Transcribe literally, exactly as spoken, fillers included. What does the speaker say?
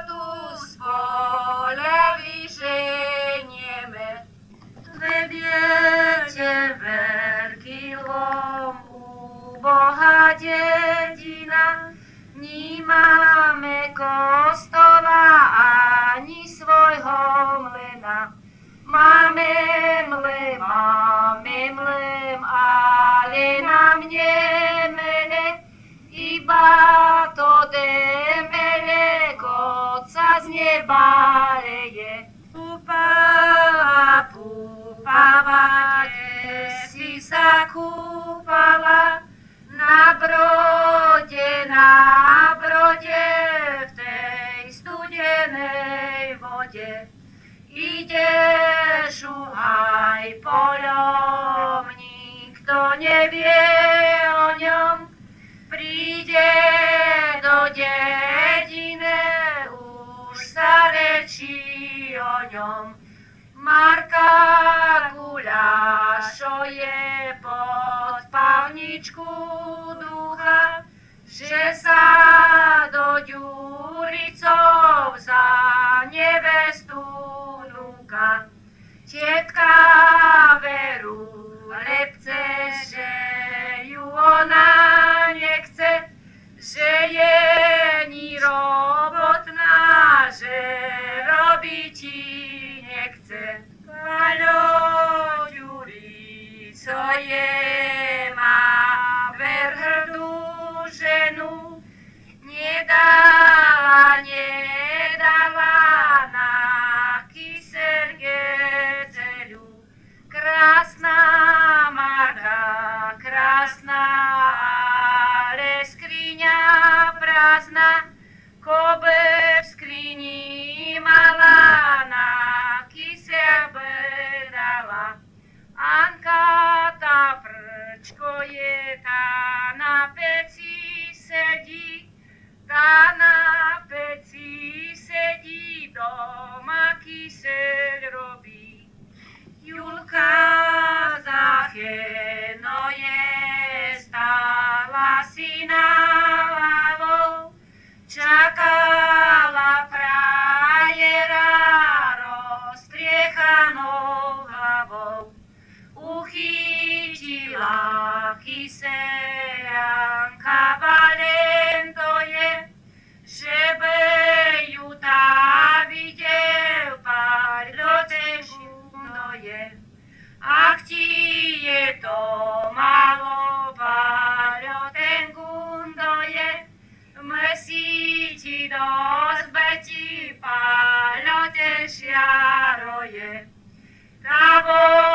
tu z poľa vyženieme. Vebiete veľký lom, ubohá dedina, nemáme kostola ani svojho mlena. Máme mle, máme mlem, ale nám nemele, iba to demele, koca z neba leje. Púpala, púpala, kde si sa kúpala, na brode, na brode, v tej studenej vode. Ideš uhaj poľom, nikto nevie o ňom, príde do dedine, už sa rečí o ňom. Marka guľašo je pod pavničku ducha, že sa do ďuricov za nevestu núka. Tietka veru lepce, že ju ona nechce, že je ni robotná, že robiť ti nechce. Paľo ďurico je, má ver hrdú ženu, nedala, nedala na kyseľ geceľu. Krásna Marka, krásna, ale skriňa prázdna, kobe v skrini mala, na kyseľ bedala. Anka tá frčko je, tá na peci sedí, tá na peci sedí, doma kyseľ robí. Julka Zacheno je, stála si na lavou, čakala frajera roztriechanou hlavou. Uchytila kyseľanka valento je, že by ju tá videl, Paľo tež je. Ak ti je to malo, Paľo, ten gundo je, mesi ti dozbeti, Paľo, tež jaro je. Tá